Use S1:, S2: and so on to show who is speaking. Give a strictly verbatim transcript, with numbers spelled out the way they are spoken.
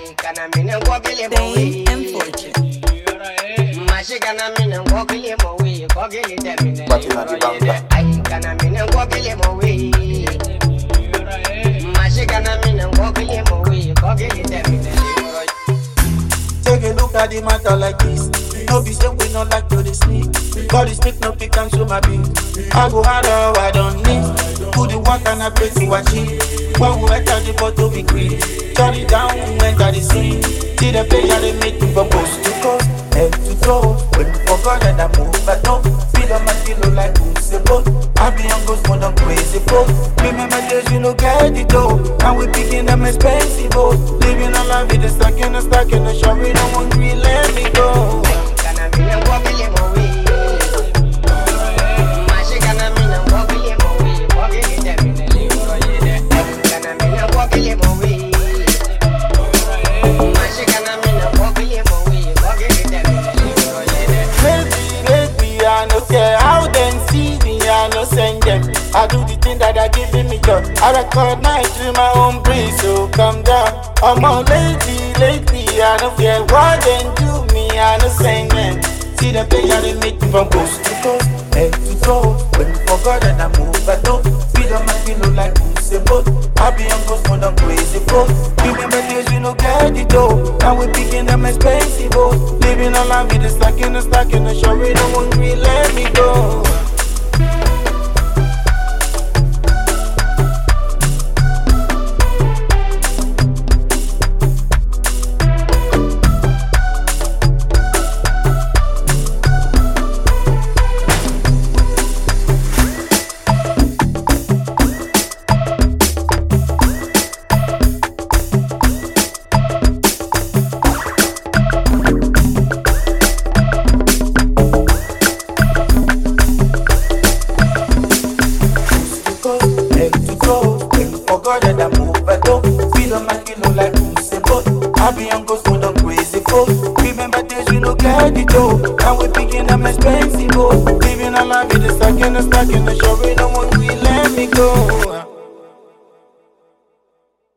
S1: Fame and fortune.
S2: Take a look at the matter like this. No be say we not like to the sleep. God is make no pick and show my beat. I go harder, I don't need. Put the work and I pray to achieve. When we enter the bottle we green. Turn it down, we enter the scene. See the pleasure they make me from coast to coast, head to toe. When we forgot that I move, but no. Feed on my kilo like who's a boat. I be on ghost more than crazy folk. Remember days you no get it though. And we picking them expensive boat. Living a life with a stack and a stack and a shop. We don't want to let me go. I do the thing that are giving me joy. I recognize with my own breeze, so calm down. I'm on lately, lately. I don't care what they do me. I no send them. See the pleasure they make me from coast to coast, head to toe. When we forgot that I move, but no. Feed on my pillow like who's a boat. I be on ghost more than crazy folk. Remember days we no get it though. Now we picking them expensive boat. Living a life with a stack and a stack and a show. We don't want to let me go. Forgot that I move, but don't feel on my kilo like who's a boat. I be on ghost more than crazy folk. Remember days we no get it though. Now we picking them expensive boat. Living a life with a stack and a stack and a show. We don't want to let me go.